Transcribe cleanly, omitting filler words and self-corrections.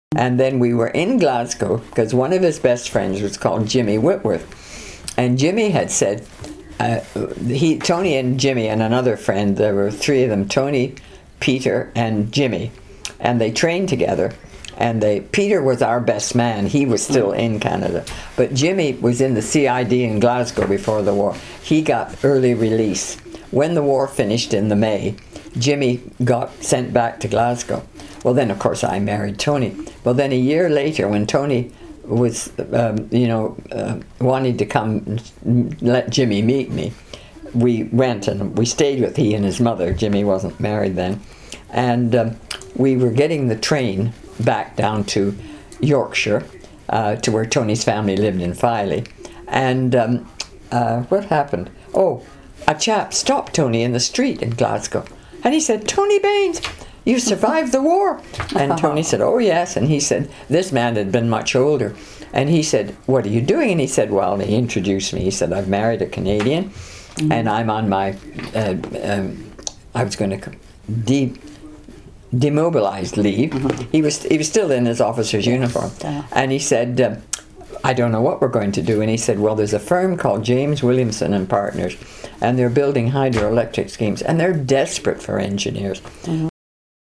And then we were in Glasgow because one of his best friends was called Jimmy Whitworth. And Jimmy had said, Tony and Jimmy and another friend, there were three of them, Tony, Peter, and Jimmy. And they trained together. And Peter was our best man. He was still in Canada. But Jimmy was in the CID in Glasgow before the war. He got early release. When the war finished in the May, Jimmy got sent back to Glasgow. Well, then, of course, I married Tony. Well, then a year later, when Tony was, wanting to come let Jimmy meet me, we went and we stayed with he and his mother. Jimmy wasn't married then. And we were getting the train back down to Yorkshire, to where Tony's family lived in Filey. And what happened? Oh, a chap stopped Tony in the street in Glasgow. And he said, "Tony Baines, you survived the war." And Tony said, "Oh, yes." And he said, this man had been much older. And he said, "What are you doing?" And he said, well, and he introduced me. He said, "I've married a Canadian, and I'm on my, I was going to demobilized leave." He was still in his officer's uniform. And he said, "I don't know what we're going to do." And he said, "Well, there's a firm called James Williamson and Partners, and they're building hydroelectric schemes, and they're desperate for engineers.